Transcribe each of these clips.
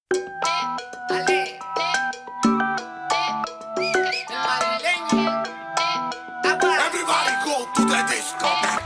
Everybody go to the disco.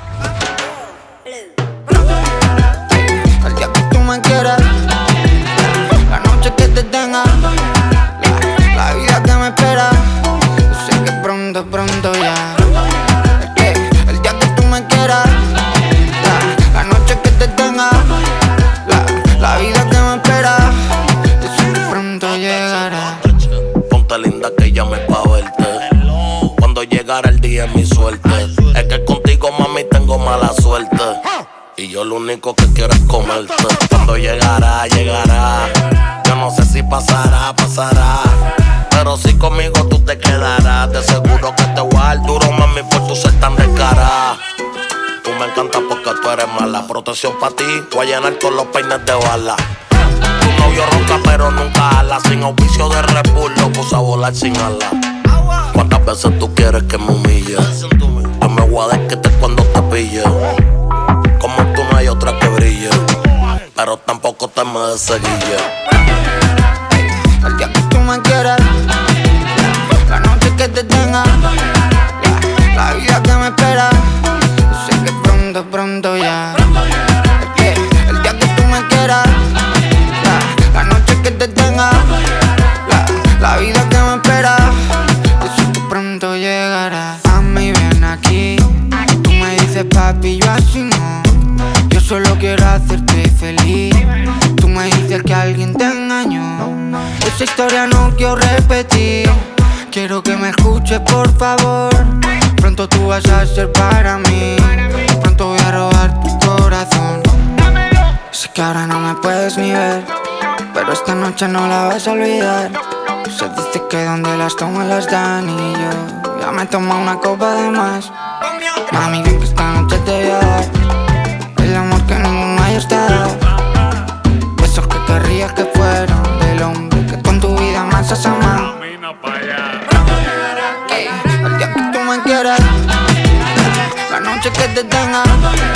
El día que tú me quieras, la noche que te tenga, la vida que me espera. Yo sé que pronto, pronto ya. El día que tú me quieras, la noche que te tenga, la vida que me espera. Yo sé que pronto llegará. Ponte linda que llame pa' verte. Cuando llegara el día es mi suerte. Es que contigo, mami, tengo mala suerte. Y yo lo único que quiero es comerte. Cuando llegará, llegará. Yo no sé si pasará, pasará. Pero si conmigo tú te quedarás. De seguro que te voy a dar duro, mami, por tu ser tan descarada. Tú me encantas porque tú eres mala. Protección pa' ti, voy a llenar con los peines de bala. Tu novio ronca pero nunca ala. Sin auspicio de Red Bull, lo puse a volar sin ala. ¿Cuántas veces tú quieres que me humille? Yo me voy a desquitar cuando te pille. Como tú no hay otra que brille, pero tampoco te me deseguille. El día que tú me quieras, la noche que te tenga, la vida que me espera. Yo sé que pronto, pronto ya. El día que tú me quieras, la noche que te tenga, la vida que me espera. Yo sé que pronto llegará. Mami, ven aquí. Tú me dices papi, yo así no. Yo solo quiero hacerte feliz. Tú me dices que alguien te engañó. Esa historia no quiero repetir. Quiero que me escuches por favor. Pronto tú vas a ser para mí. Pronto voy a robar tu corazón. Sé que ahora no me puedes ni ver, pero esta noche no la vas a olvidar. Se dice que donde las toman las dan. Y yo ya me tomo una copa de más. Mami, ven que esta noche te voy a dar el amor que ninguno ayer te ha dado. Besos que querrías que fueran del hombre que con tu vida más has amado. El día que tú me quieras, la noche que te tenga,